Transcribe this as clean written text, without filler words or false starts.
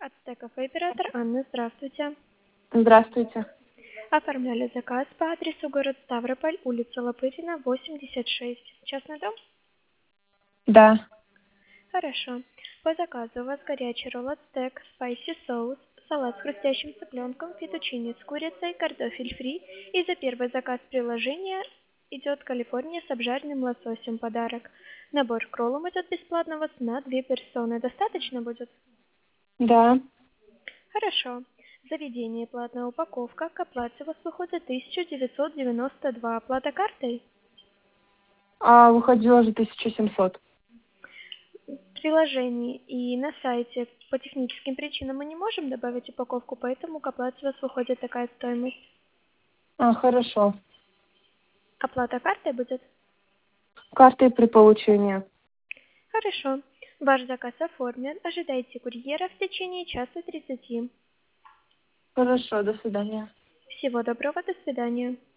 Ацтеков и оператор Анна, здравствуйте. Здравствуйте. Оформляли заказ по адресу город Ставрополь, улица Лопырина, 86. Частный дом? Да. Хорошо. По заказу у вас горячий ролл ацтек, спайси соус, салат с хрустящим цыпленком, фетучини с курицей, картофель фри. И за первый заказ приложения идет Калифорния с обжаренным лососем подарок. Набор к роллам идет бесплатно у вас на 2 персоны. Достаточно будет? Да. Хорошо. Заведение платная упаковка. К оплате у вас выходит 1992. Оплата картой? Выходило же 1700. В приложении и на сайте по техническим причинам мы не можем добавить упаковку, поэтому к оплате у вас выходит такая стоимость. Хорошо. Оплата картой будет? Картой при получении. Хорошо. Ваш заказ оформлен. Ожидайте курьера в течение часа 30. Хорошо, до свидания. Всего доброго, до свидания.